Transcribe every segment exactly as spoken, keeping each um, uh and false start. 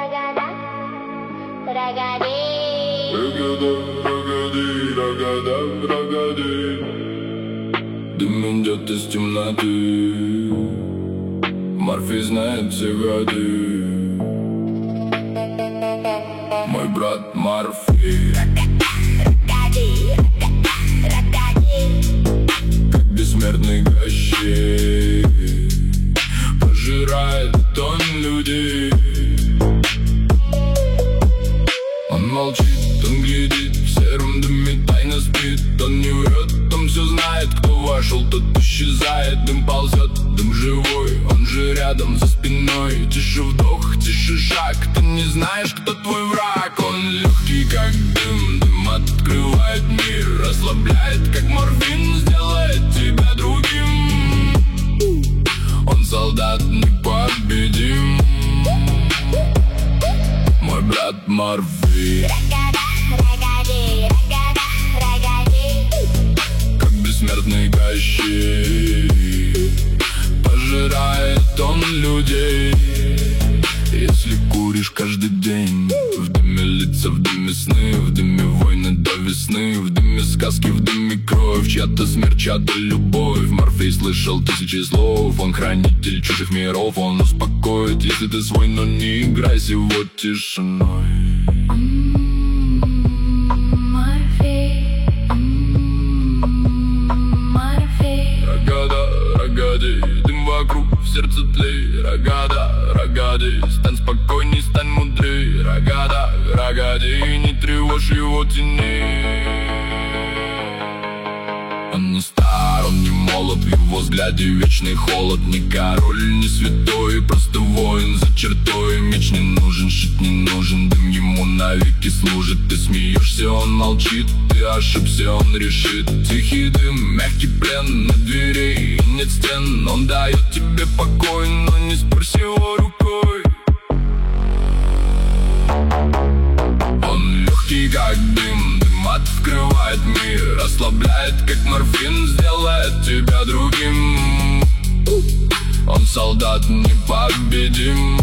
Рагада, рагади. Рагада, рагади, рагада, рагади. Дым идет из темноты. Морфий знает все ходы. Мой брат Морфий. Как бессмертный Кощей, пожирает он людей. Он молчит, он глядит, в сером дыме тайно спит. Он не врет, он все знает. Кто вошел, тот исчезает. Дым ползет, дым живой, он же рядом за спиной. Тише вдох, тише шаг, ты не знаешь, кто твой враг. Он легкий, как дым, дым открывает мир. Расслабляет, как морфин, сделает тебя другим. Он солдат непобедим. Мой брат Морфий. Как бессмертный Кощей, пожирает он людей. Если куришь каждый день, в дыме лица, в дыме сны, в дыме войны до весны, в дыме сказки, в дыме кровь, чья-то смерть, чья-то любовь. Морфий слышал тысячи слов, он хранитель чужих миров. Он успокоит, если ты свой, но не играйся его тишиной. Рагада, рагади, дым вокруг, в сердце тлей. Рагада, рагади, стань спокойней, стань мудрей. Рагада, рагади, не тревожь его теней. Он не стар, он не молод, в его взгляде вечный холод. Не король, не святой, просто воин за чертой. Меч не нужен, щит не нужен, дым ему навеки служит. Ты смеешься, он молчит, ты ошибся, он решит. Тихий дым, мягкий плен, на двери нет стен. Он дает тебе покой, но не спорь с его рукой. Он легкий, как дым, дым открывает мир. Расслабляет, как морфин, сделает тебя другим. Он солдат непобедим.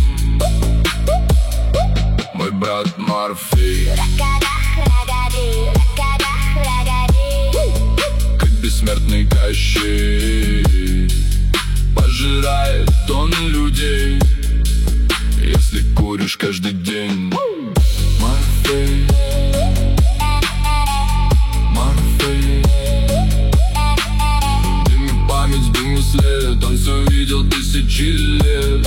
Мой брат Морфий. Как бессмертный Кощей, пожирает он людей. Если куришь каждый день. Морфий, Морфий. В дыме память, в дыме след. Он все видел тысячи лет.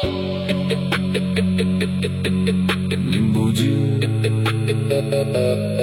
Не буди.